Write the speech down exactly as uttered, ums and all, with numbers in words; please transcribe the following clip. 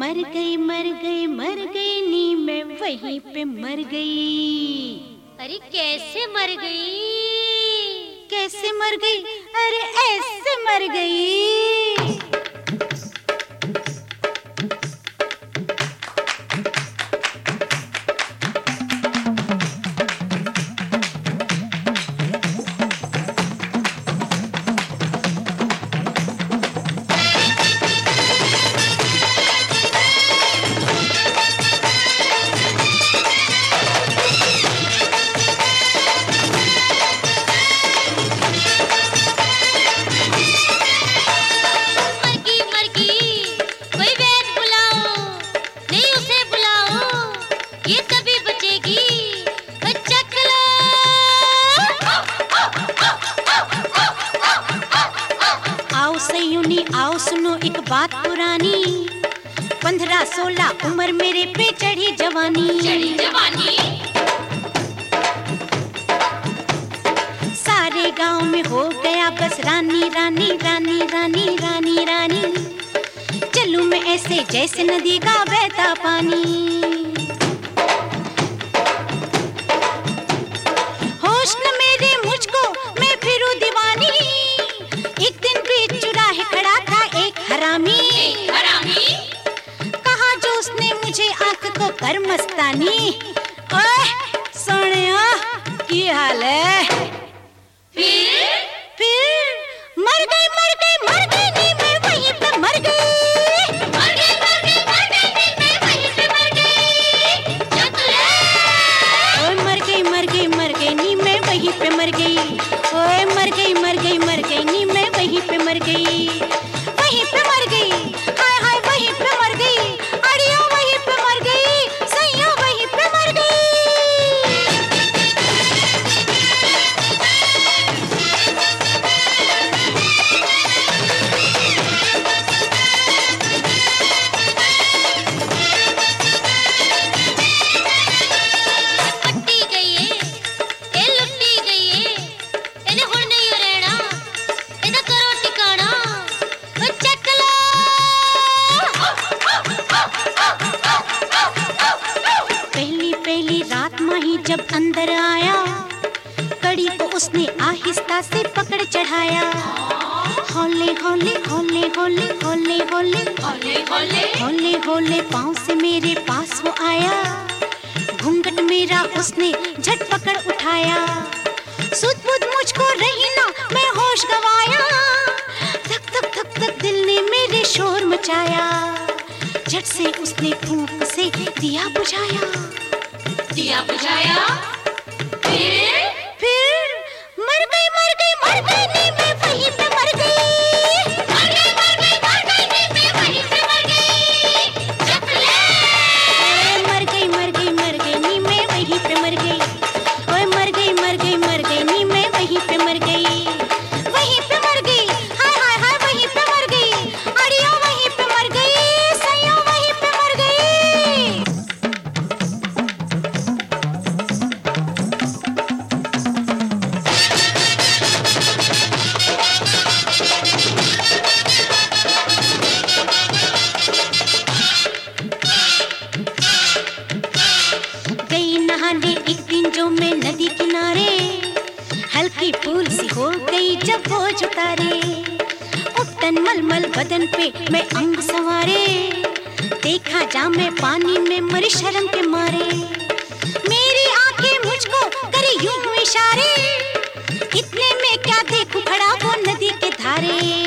मर गई मर गई मर गई नी मैं वहीं पे मर गई। अरे कैसे मर गई? कैसे मर गई? अरे ऐसे मर गई। आओ सुनो एक बात पुरानी, पंद्रह सोलह उम्र मेरे पे चढ़ी जवानी। चढ़ी जवानी सारे गांव में हो गया बस रानी रानी रानी रानी रानी रानी। चलूं मैं ऐसे जैसे नदी का बहता पानी। होश न मेरे मुझको मैं फिरूं दीवानी। एक दिन बीच चुराहे खड़ा था एक हरामी। एक हरामी कहा जो उसने मुझे आंख को कर मस्तानी। ओए सोनिया की हाल है? फिर फिर मर गई मर गई मर गई नी मैं वहीं पे मर गई। मर गई मर गई मर गई नी मैं वहीं पे मर गई। चतुरे ओए मर गई मर गई मर गई नी मैं वहीं पे मर गई। ओए मर गई मर गई मर गई नी मैं वहीं पे मर गई। वहीं पे मर गई हाय हाय वहीं पे मर गई। अड़ियो वहीं पे मर गई सैया वहीं पे मर गई। पट्टी गई है ए लुट्टी गई है एने हुण नहीं रहना एदा करो ठिकाना। ओ चक लो पहली पहली रात माही जब अंदर आया, कड़ी को उसने आहिस्ता से पकड़ चढ़ाया। हौले हौले हौले हौले हौले हौले होले होले हौले हौले पाँव से मेरे पास वो आया। घूंघट मेरा उसने झट पकड़ उठाया। सुध बुध मुझको रही ना मैं होश गवाया। धक धक धक धक दिल ने मेरे शोर मचाया। झट से उसने फूंक से दिया बुझाया। दिया बुझाया। फिर फिर मर गई मर गई मर गई नी मैं वहीं पे मर गई। मर गई मर गई मर गई नी मैं वहीं पे मर गई। चकले ओए मर गई मर गई मर गई नी मैं वहीं पे मर गई। ओए मर गई मर गई मर गई नी मैं वहीं पे मर गई। वहीं पे मर गई हाय हाय हाय वहीं पे मर गई। अड़ियो वहीं पे मर गई सैया वहीं पे मर गई। गई नहाने एक दिन जो मैं नदी किनारे, हल्की फूल सी हो गई जब बोझ उतारे। उपटन मलमल बदन पे मैं अंग संवारे, देखा जा मैं पानी में मरी शर्म के मारे। मेरी आंखें मुझको करे यूं इशारे, इतने में क्या देखूं खड़ा वो नदी के धारे।